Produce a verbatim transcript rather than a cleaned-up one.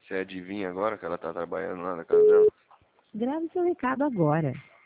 Você adivinha agora que ela tá trabalhando lá na casa dela? Grave seu recado agora.